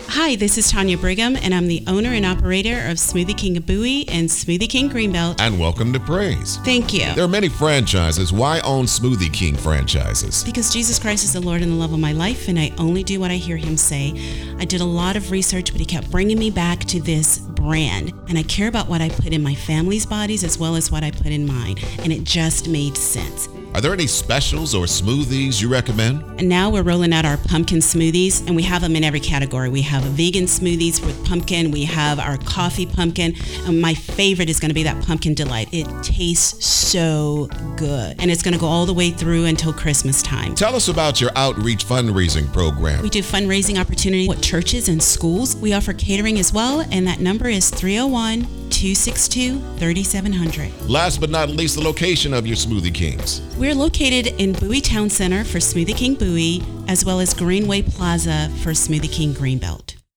Hi, this is Tanya Brigham, and I'm the owner and operator of Smoothie King Bowie and Smoothie King Greenbelt. And welcome to Praise. Thank you. There are many franchises. Why own Smoothie King franchises? Because Jesus Christ is the Lord and the love of my life, and I only do what I hear him say. I did a lot of research, but he kept bringing me back to this brand, and I care about what I put in my family's bodies as well as what I put in mine, and it just made sense. Are there any specials or smoothies you recommend? And now we're rolling out our pumpkin smoothies, and we have them in every category. We have a vegan smoothies with pumpkin. We have our coffee pumpkin. And my favorite is going to be that pumpkin delight. It tastes so good, and it's going to go all the way through until Christmas time. Tell us about your outreach fundraising program. We do fundraising opportunities with churches and schools. We offer catering as well, and that number is 301-262-3700. Last but not least, the location of your Smoothie Kings. We're located in Bowie Town Center for Smoothie King Bowie, as well as Greenway Plaza for Smoothie King Greenbelt.